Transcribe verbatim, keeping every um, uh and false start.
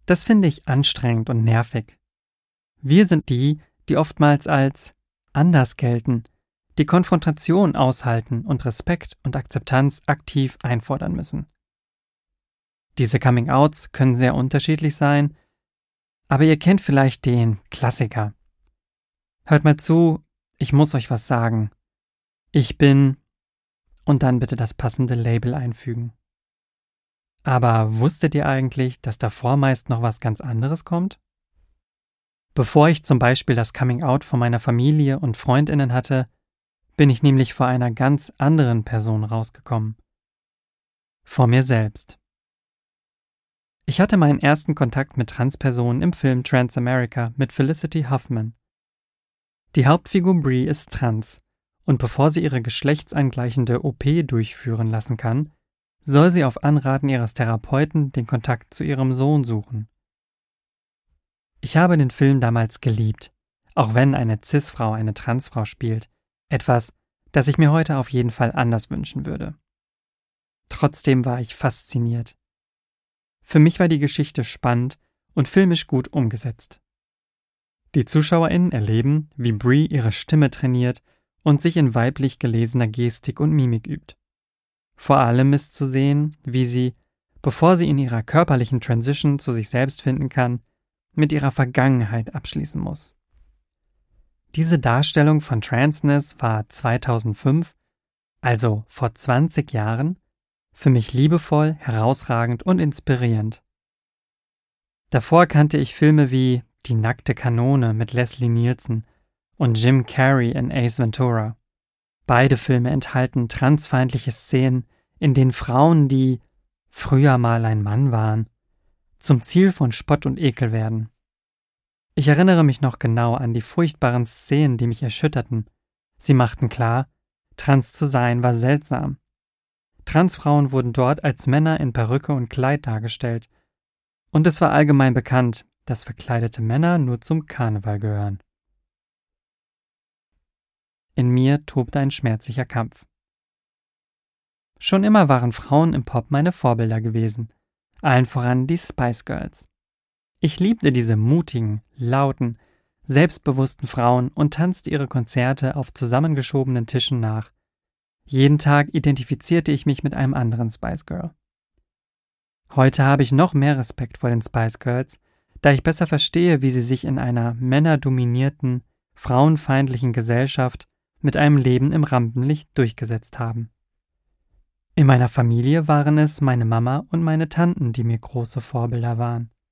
Das finde ich anstrengend und nervig. Wir sind die, die oftmals als anders gelten, die Konfrontation aushalten und Respekt und Akzeptanz aktiv einfordern müssen. Diese Coming-outs können sehr unterschiedlich sein, aber ihr kennt vielleicht den Klassiker. Hört mal zu, ich muss euch was sagen. Ich bin... und dann bitte das passende Label einfügen. Aber wusstet ihr eigentlich, dass davor meist noch was ganz anderes kommt? Bevor ich zum Beispiel das Coming-out von meiner Familie und FreundInnen hatte, bin ich nämlich vor einer ganz anderen Person rausgekommen. Vor mir selbst. Ich hatte meinen ersten Kontakt mit Transpersonen im Film Transamerica mit Felicity Huffman. Die Hauptfigur Bree ist trans und bevor sie ihre geschlechtsangleichende O P durchführen lassen kann, soll sie auf Anraten ihres Therapeuten den Kontakt zu ihrem Sohn suchen. Ich habe den Film damals geliebt, auch wenn eine Cis-Frau eine Transfrau spielt, etwas, das ich mir heute auf jeden Fall anders wünschen würde. Trotzdem war ich fasziniert. Für mich war die Geschichte spannend und filmisch gut umgesetzt. Die ZuschauerInnen erleben, wie Bree ihre Stimme trainiert und sich in weiblich gelesener Gestik und Mimik übt. Vor allem ist zu sehen, wie sie, bevor sie in ihrer körperlichen Transition zu sich selbst finden kann, mit ihrer Vergangenheit abschließen muss. Diese Darstellung von Transness war zweitausendfünf, also vor zwanzig Jahren, für mich liebevoll, herausragend und inspirierend. Davor kannte ich Filme wie Die nackte Kanone mit Leslie Nielsen und Jim Carrey in Ace Ventura. Beide Filme enthalten transfeindliche Szenen, in denen Frauen, die früher mal ein Mann waren, zum Ziel von Spott und Ekel werden. Ich erinnere mich noch genau an die furchtbaren Szenen, die mich erschütterten. Sie machten klar, trans zu sein war seltsam. Transfrauen wurden dort als Männer in Perücke und Kleid dargestellt. Und es war allgemein bekannt, dass verkleidete Männer nur zum Karneval gehören. In mir tobte ein schmerzlicher Kampf. Schon immer waren Frauen im Pop meine Vorbilder gewesen, allen voran die Spice Girls. Ich liebte diese mutigen, lauten, selbstbewussten Frauen und tanzte ihre Konzerte auf zusammengeschobenen Tischen nach. Jeden Tag identifizierte ich mich mit einem anderen Spice Girl. Heute habe ich noch mehr Respekt vor den Spice Girls, da ich besser verstehe, wie sie sich in einer männerdominierten, frauenfeindlichen Gesellschaft mit einem Leben im Rampenlicht durchgesetzt haben. In meiner Familie waren es meine Mama und meine Tanten, die mir große Vorbilder waren.